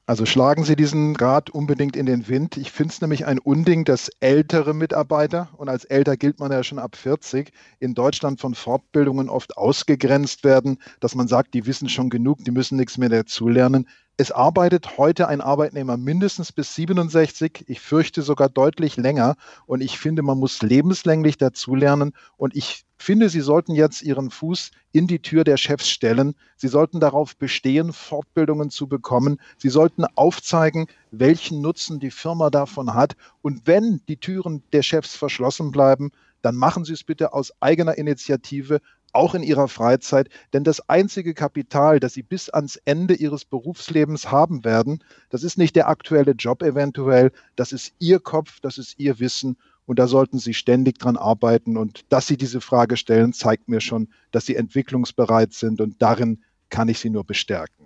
Also schlagen Sie diesen Rat unbedingt in den Wind. Ich finde es nämlich ein Unding, dass ältere Mitarbeiter, und als älter gilt man ja schon ab 40, in Deutschland von Fortbildungen oft ausgegrenzt werden, dass man sagt, die wissen schon genug, die müssen nichts mehr dazulernen. Es arbeitet heute ein Arbeitnehmer mindestens bis 67, ich fürchte sogar deutlich länger. Und ich finde, man muss lebenslänglich dazulernen. Und ich finde, Sie sollten jetzt Ihren Fuß in die Tür der Chefs stellen. Sie sollten darauf bestehen, Fortbildungen zu bekommen. Sie sollten aufzeigen, welchen Nutzen die Firma davon hat. Und wenn die Türen der Chefs verschlossen bleiben, dann machen Sie es bitte aus eigener Initiative, auch in Ihrer Freizeit. Denn das einzige Kapital, das Sie bis ans Ende Ihres Berufslebens haben werden, das ist nicht der aktuelle Job eventuell, das ist Ihr Kopf, das ist Ihr Wissen. Und da sollten Sie ständig dran arbeiten. Und dass Sie diese Frage stellen, zeigt mir schon, dass Sie entwicklungsbereit sind. Und darin kann ich Sie nur bestärken.